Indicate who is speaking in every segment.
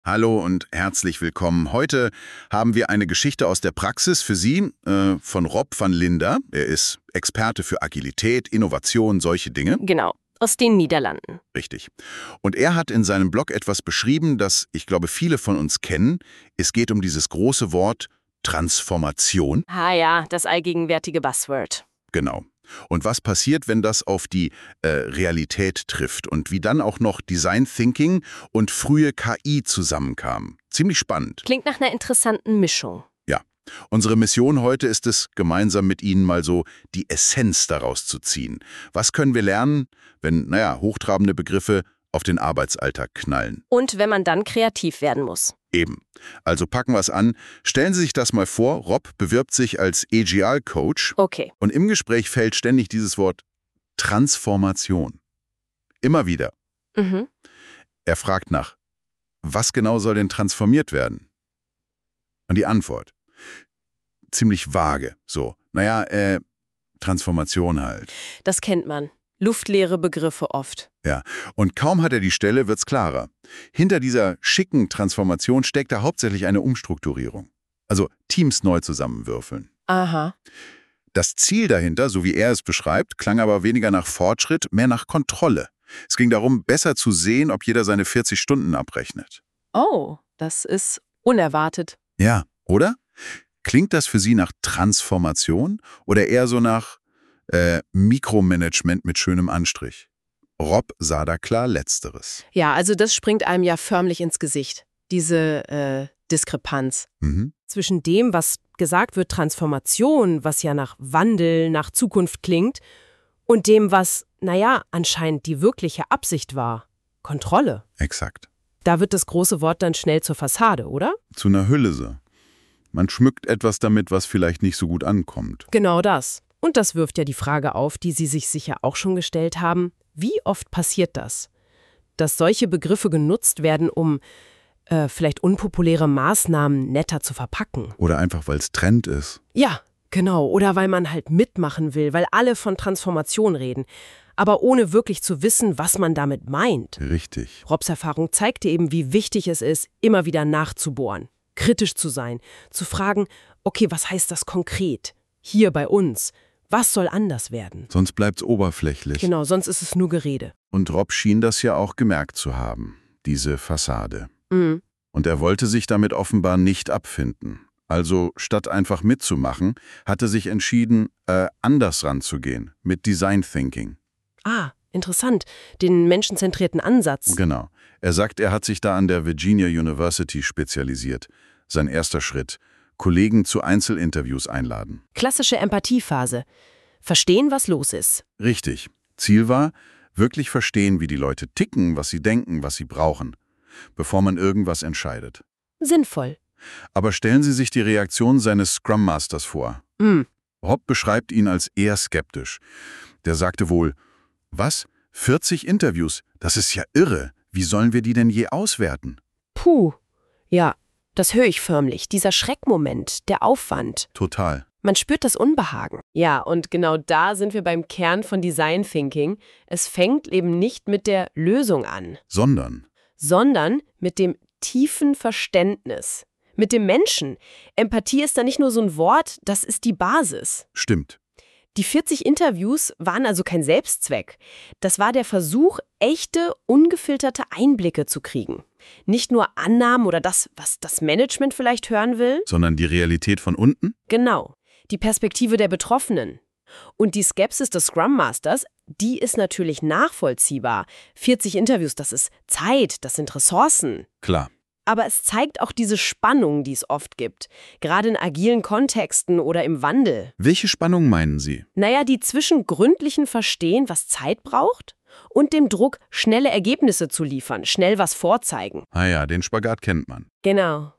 Speaker 1: Hallo und herzlich willkommen. Heute haben wir eine Geschichte aus der Praxis für Sie von Rob van Linder. Er ist Experte für Agilität, Innovation, solche Dinge.
Speaker 2: Genau, aus den Niederlanden.
Speaker 1: Richtig. Und er hat in seinem Blog etwas beschrieben, das ich glaube viele von uns kennen. Es geht um dieses große Wort Transformation.
Speaker 2: Ah ja, das allgegenwärtige Buzzword.
Speaker 1: Genau. Und was passiert, wenn das auf die Realität trifft und wie dann auch noch Design Thinking und frühe KI zusammenkamen. Ziemlich spannend.
Speaker 2: Klingt nach einer interessanten Mischung.
Speaker 1: Ja. Unsere Mission heute ist es, gemeinsam mit Ihnen mal so die Essenz daraus zu ziehen. Was können wir lernen, wenn, hochtrabende Begriffe auf den Arbeitsalltag knallen?
Speaker 2: Und wenn man dann kreativ werden muss.
Speaker 1: Eben. Also packen wir es an. Stellen Sie sich das mal vor, Rob bewirbt sich als Agile-Coach.
Speaker 2: Okay.
Speaker 1: Und im Gespräch fällt ständig dieses Wort Transformation. Immer wieder.
Speaker 2: Mhm.
Speaker 1: Er fragt nach, was genau soll denn transformiert werden? Und die Antwort, ziemlich vage. So, Transformation halt.
Speaker 2: Das kennt man. Luftleere Begriffe oft.
Speaker 1: Ja, und kaum hat er die Stelle, wird's klarer. Hinter dieser schicken Transformation steckt da hauptsächlich eine Umstrukturierung. Also Teams neu zusammenwürfeln.
Speaker 2: Aha.
Speaker 1: Das Ziel dahinter, so wie er es beschreibt, klang aber weniger nach Fortschritt, mehr nach Kontrolle. Es ging darum, besser zu sehen, ob jeder seine 40 Stunden abrechnet.
Speaker 2: Oh, das ist unerwartet.
Speaker 1: Ja, oder? Klingt das für Sie nach Transformation oder eher so nach Mikromanagement mit schönem Anstrich? Rob sah da klar Letzteres.
Speaker 2: Ja, also das springt einem ja förmlich ins Gesicht. Diese Diskrepanz.
Speaker 1: Mhm.
Speaker 2: Zwischen dem, was gesagt wird, Transformation, was ja nach Wandel, nach Zukunft klingt, und dem, was, anscheinend die wirkliche Absicht war. Kontrolle.
Speaker 1: Exakt.
Speaker 2: Da wird das große Wort dann schnell zur Fassade, oder?
Speaker 1: Zu einer Hülle. Man schmückt etwas damit, was vielleicht nicht so gut ankommt.
Speaker 2: Genau das. Und das wirft ja die Frage auf, die Sie sich sicher auch schon gestellt haben. Wie oft passiert das? Dass solche Begriffe genutzt werden, um vielleicht unpopuläre Maßnahmen netter zu verpacken.
Speaker 1: Oder einfach, weil es Trend ist.
Speaker 2: Ja, genau. Oder weil man halt mitmachen will, weil alle von Transformation reden. Aber ohne wirklich zu wissen, was man damit meint.
Speaker 1: Richtig.
Speaker 2: Robs Erfahrung zeigte eben, wie wichtig es ist, immer wieder nachzubohren, kritisch zu sein, zu fragen, okay, was heißt das konkret? Hier bei uns. Was soll anders werden?
Speaker 1: Sonst bleibt's oberflächlich.
Speaker 2: Genau, sonst ist es nur Gerede.
Speaker 1: Und Rob schien das ja auch gemerkt zu haben, diese Fassade.
Speaker 2: Mhm.
Speaker 1: Und er wollte sich damit offenbar nicht abfinden. Also statt einfach mitzumachen, hatte sich entschieden, anders ranzugehen, mit Design Thinking.
Speaker 2: Ah, interessant. Den menschenzentrierten Ansatz.
Speaker 1: Genau. Er sagt, er hat sich da an der Virginia University spezialisiert. Sein erster Schritt. Kollegen zu Einzelinterviews einladen.
Speaker 2: Klassische Empathiephase. Verstehen, was los ist.
Speaker 1: Richtig. Ziel war, wirklich verstehen, wie die Leute ticken, was sie denken, was sie brauchen, bevor man irgendwas entscheidet.
Speaker 2: Sinnvoll.
Speaker 1: Aber stellen Sie sich die Reaktion seines Scrum Masters vor.
Speaker 2: Mhm.
Speaker 1: Rob beschreibt ihn als eher skeptisch. Der sagte wohl, was? 40 Interviews? Das ist ja irre. Wie sollen wir die denn je auswerten?
Speaker 2: Puh. Ja, das höre ich förmlich. Dieser Schreckmoment, der Aufwand.
Speaker 1: Total.
Speaker 2: Man spürt das Unbehagen. Ja, und genau da sind wir beim Kern von Design Thinking. Es fängt eben nicht mit der Lösung an, sondern mit dem tiefen Verständnis. Mit dem Menschen. Empathie ist da nicht nur so ein Wort, das ist die Basis.
Speaker 1: Stimmt.
Speaker 2: Die 40 Interviews waren also kein Selbstzweck. Das war der Versuch, echte, ungefilterte Einblicke zu kriegen. Nicht nur Annahmen oder das, was das Management vielleicht hören will.
Speaker 1: Sondern die Realität von unten?
Speaker 2: Genau. Die Perspektive der Betroffenen. Und die Skepsis des Scrum Masters, die ist natürlich nachvollziehbar. 40 Interviews, das ist Zeit, das sind Ressourcen.
Speaker 1: Klar.
Speaker 2: Aber es zeigt auch diese Spannung, die es oft gibt. Gerade in agilen Kontexten oder im Wandel.
Speaker 1: Welche Spannung meinen Sie?
Speaker 2: Die zwischen gründlichen Verstehen, was Zeit braucht, und dem Druck, schnelle Ergebnisse zu liefern, schnell was vorzeigen.
Speaker 1: Ah ja, den Spagat kennt man.
Speaker 2: Genau.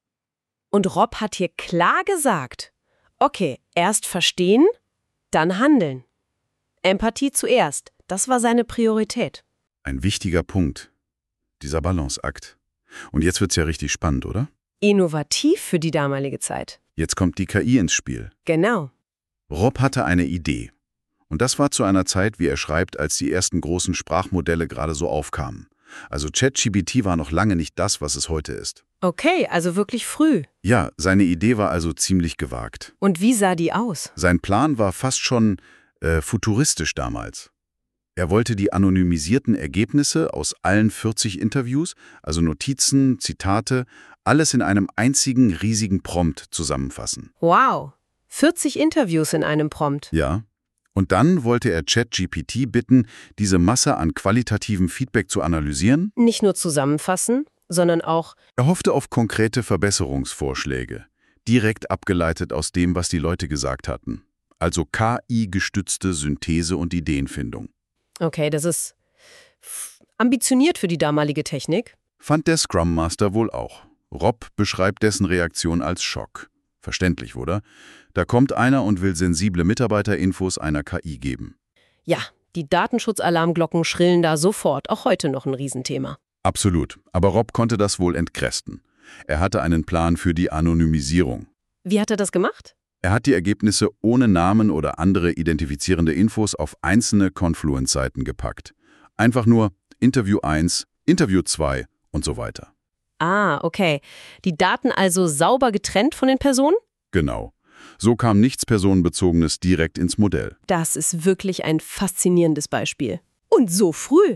Speaker 2: Und Rob hat hier klar gesagt, okay, erst verstehen, dann handeln. Empathie zuerst, das war seine Priorität.
Speaker 1: Ein wichtiger Punkt. Dieser Balanceakt. Und jetzt wird's ja richtig spannend, oder?
Speaker 2: Innovativ für die damalige Zeit.
Speaker 1: Jetzt kommt die KI ins Spiel.
Speaker 2: Genau.
Speaker 1: Rob hatte eine Idee. Und das war zu einer Zeit, wie er schreibt, als die ersten großen Sprachmodelle gerade so aufkamen. Also ChatGPT war noch lange nicht das, was es heute ist.
Speaker 2: Okay, also wirklich früh.
Speaker 1: Ja, seine Idee war also ziemlich gewagt.
Speaker 2: Und wie sah die aus?
Speaker 1: Sein Plan war fast schon futuristisch damals. Er wollte die anonymisierten Ergebnisse aus allen 40 Interviews, also Notizen, Zitate, alles in einem einzigen riesigen Prompt zusammenfassen.
Speaker 2: Wow, 40 Interviews in einem Prompt.
Speaker 1: Ja. Und dann wollte er ChatGPT bitten, diese Masse an qualitativen Feedback zu analysieren.
Speaker 2: Nicht nur zusammenfassen, sondern auch...
Speaker 1: Er hoffte auf konkrete Verbesserungsvorschläge, direkt abgeleitet aus dem, was die Leute gesagt hatten. Also KI-gestützte Synthese und Ideenfindung.
Speaker 2: Okay, das ist ambitioniert für die damalige Technik.
Speaker 1: Fand der Scrum Master wohl auch. Rob beschreibt dessen Reaktion als Schock. Verständlich, oder? Da kommt einer und will sensible Mitarbeiterinfos einer KI geben.
Speaker 2: Ja, die Datenschutzalarmglocken schrillen da sofort, auch heute noch ein Riesenthema.
Speaker 1: Absolut, aber Rob konnte das wohl entkräften. Er hatte einen Plan für die Anonymisierung.
Speaker 2: Wie hat er das gemacht?
Speaker 1: Er hat die Ergebnisse ohne Namen oder andere identifizierende Infos auf einzelne Confluence-Seiten gepackt. Einfach nur Interview 1, Interview 2 und so weiter.
Speaker 2: Ah, okay. Die Daten also sauber getrennt von den Personen?
Speaker 1: Genau. So kam nichts Personenbezogenes direkt ins Modell.
Speaker 2: Das ist wirklich ein faszinierendes Beispiel. Und so früh.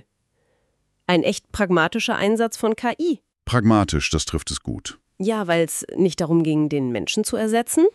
Speaker 2: Ein echt pragmatischer Einsatz von KI.
Speaker 1: Pragmatisch, das trifft es gut.
Speaker 2: Ja, weil es nicht darum ging, den Menschen zu ersetzen,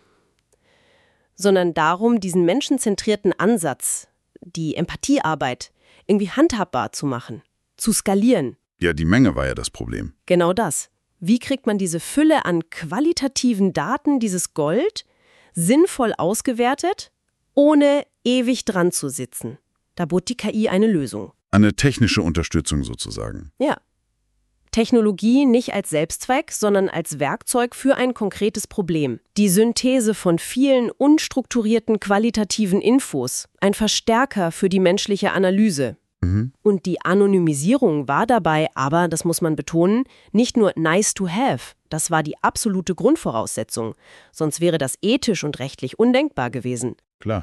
Speaker 2: sondern darum, diesen menschenzentrierten Ansatz, die Empathiearbeit, irgendwie handhabbar zu machen, zu skalieren.
Speaker 1: Ja, die Menge war ja das Problem.
Speaker 2: Genau das. Wie kriegt man diese Fülle an qualitativen Daten, dieses Gold, sinnvoll ausgewertet, ohne ewig dran zu sitzen? Da bot die KI eine Lösung.
Speaker 1: Eine technische Unterstützung sozusagen.
Speaker 2: Ja. Technologie nicht als Selbstzweck, sondern als Werkzeug für ein konkretes Problem. Die Synthese von vielen unstrukturierten qualitativen Infos, ein Verstärker für die menschliche Analyse. Und die Anonymisierung war dabei aber, das muss man betonen, nicht nur nice to have. Das war die absolute Grundvoraussetzung. Sonst wäre das ethisch und rechtlich undenkbar gewesen.
Speaker 1: Klar.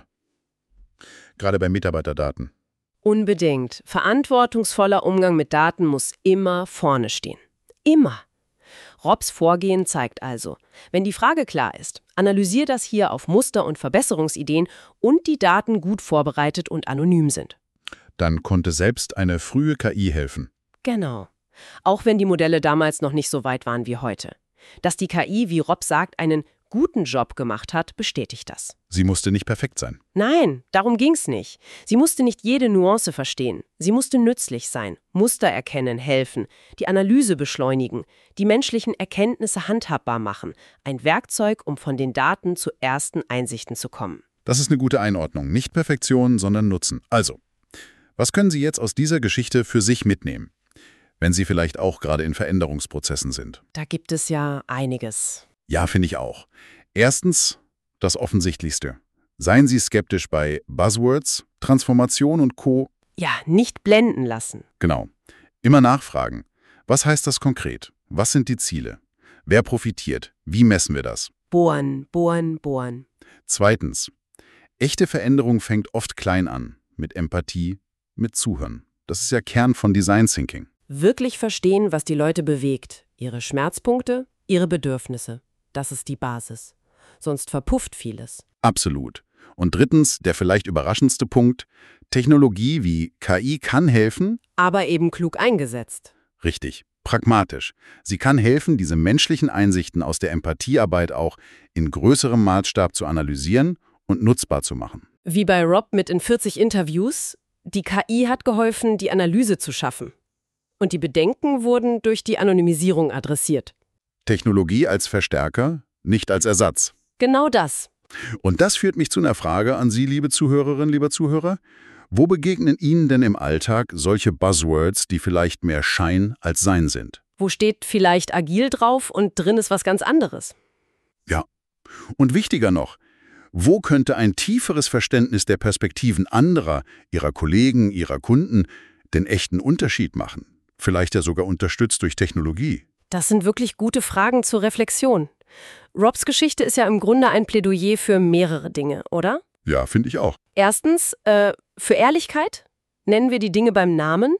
Speaker 1: Gerade bei Mitarbeiterdaten.
Speaker 2: Unbedingt. Verantwortungsvoller Umgang mit Daten muss immer vorne stehen. Immer. Robs Vorgehen zeigt also, wenn die Frage klar ist, analysier das hier auf Muster und Verbesserungsideen und die Daten gut vorbereitet und anonym sind.
Speaker 1: Dann konnte selbst eine frühe KI helfen.
Speaker 2: Genau. Auch wenn die Modelle damals noch nicht so weit waren wie heute. Dass die KI, wie Rob sagt, einen guten Job gemacht hat, bestätigt das.
Speaker 1: Sie musste nicht perfekt sein.
Speaker 2: Nein, darum ging's nicht. Sie musste nicht jede Nuance verstehen. Sie musste nützlich sein, Muster erkennen, helfen, die Analyse beschleunigen, die menschlichen Erkenntnisse handhabbar machen. Ein Werkzeug, um von den Daten zu ersten Einsichten zu kommen.
Speaker 1: Das ist eine gute Einordnung. Nicht Perfektion, sondern Nutzen. Also, was können Sie jetzt aus dieser Geschichte für sich mitnehmen, wenn Sie vielleicht auch gerade in Veränderungsprozessen sind?
Speaker 2: Da gibt es ja einiges.
Speaker 1: Ja, finde ich auch. Erstens, das Offensichtlichste. Seien Sie skeptisch bei Buzzwords, Transformation und Co.
Speaker 2: Ja, nicht blenden lassen.
Speaker 1: Genau. Immer nachfragen. Was heißt das konkret? Was sind die Ziele? Wer profitiert? Wie messen wir das?
Speaker 2: Bohren, bohren, bohren.
Speaker 1: Zweitens, echte Veränderung fängt oft klein an. Mit Empathie, mit Zuhören. Das ist ja Kern von Design Thinking.
Speaker 2: Wirklich verstehen, was die Leute bewegt. Ihre Schmerzpunkte, ihre Bedürfnisse. Das ist die Basis. Sonst verpufft vieles.
Speaker 1: Absolut. Und drittens, der vielleicht überraschendste Punkt, Technologie wie KI kann helfen.
Speaker 2: Aber eben klug eingesetzt.
Speaker 1: Richtig, pragmatisch. Sie kann helfen, diese menschlichen Einsichten aus der Empathiearbeit auch in größerem Maßstab zu analysieren und nutzbar zu machen.
Speaker 2: Wie bei Rob mit in 40 Interviews. Die KI hat geholfen, die Analyse zu schaffen. Und die Bedenken wurden durch die Anonymisierung adressiert.
Speaker 1: Technologie als Verstärker, nicht als Ersatz.
Speaker 2: Genau das.
Speaker 1: Und das führt mich zu einer Frage an Sie, liebe Zuhörerinnen, lieber Zuhörer. Wo begegnen Ihnen denn im Alltag solche Buzzwords, die vielleicht mehr Schein als Sein sind?
Speaker 2: Wo steht vielleicht agil drauf und drin ist was ganz anderes?
Speaker 1: Ja. Und wichtiger noch, wo könnte ein tieferes Verständnis der Perspektiven anderer, Ihrer Kollegen, Ihrer Kunden, den echten Unterschied machen? Vielleicht ja sogar unterstützt durch Technologie.
Speaker 2: Das sind wirklich gute Fragen zur Reflexion. Robs Geschichte ist ja im Grunde ein Plädoyer für mehrere Dinge, oder?
Speaker 1: Ja, finde ich auch.
Speaker 2: Erstens, für Ehrlichkeit. Nennen wir die Dinge beim Namen.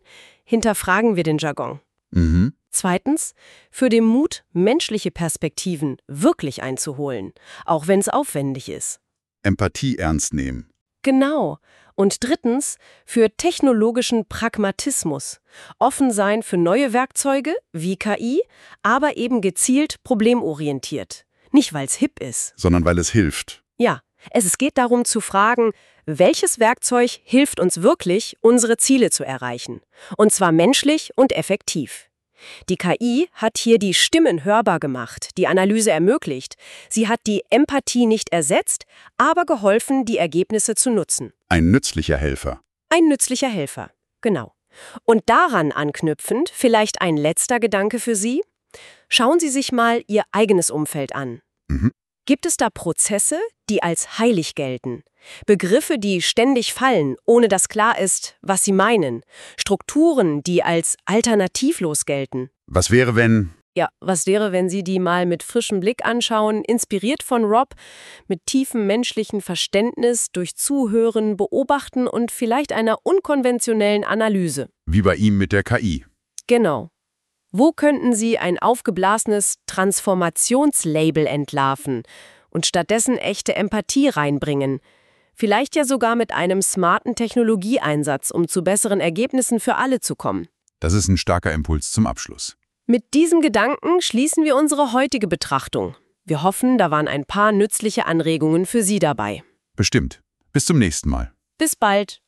Speaker 2: hinterfragen wir den Jargon. Zweitens, für den Mut, menschliche Perspektiven wirklich einzuholen, auch wenn es aufwendig ist.
Speaker 1: Empathie ernst nehmen.
Speaker 2: Genau. Und drittens, für technologischen Pragmatismus. Offen sein für neue Werkzeuge, wie KI, aber eben gezielt problemorientiert. Nicht, weil es hip ist.
Speaker 1: Sondern weil es hilft.
Speaker 2: Ja, es geht darum zu fragen, welches Werkzeug hilft uns wirklich, unsere Ziele zu erreichen? Und zwar menschlich und effektiv. Die KI hat hier die Stimmen hörbar gemacht, die Analyse ermöglicht. Sie hat die Empathie nicht ersetzt, aber geholfen, die Ergebnisse zu nutzen.
Speaker 1: Ein nützlicher Helfer.
Speaker 2: Ein nützlicher Helfer, genau. Und daran anknüpfend vielleicht ein letzter Gedanke für Sie? Schauen Sie sich mal Ihr eigenes Umfeld an. Gibt es da Prozesse, die als heilig gelten? Begriffe, die ständig fallen, ohne dass klar ist, was sie meinen? Strukturen, die als alternativlos gelten?
Speaker 1: Was wäre, wenn...
Speaker 2: Ja, was wäre, wenn Sie die mal mit frischem Blick anschauen, inspiriert von Rob, mit tiefem menschlichen Verständnis, durch Zuhören, Beobachten und vielleicht einer unkonventionellen Analyse?
Speaker 1: Wie bei ihm mit der KI.
Speaker 2: Genau. Wo könnten Sie ein aufgeblasenes Transformationslabel entlarven und stattdessen echte Empathie reinbringen? Vielleicht ja sogar mit einem smarten Technologieeinsatz, um zu besseren Ergebnissen für alle zu kommen.
Speaker 1: Das ist ein starker Impuls zum Abschluss.
Speaker 2: Mit diesem Gedanken schließen wir unsere heutige Betrachtung. Wir hoffen, da waren ein paar nützliche Anregungen für Sie dabei.
Speaker 1: Bestimmt. Bis zum nächsten Mal.
Speaker 2: Bis bald.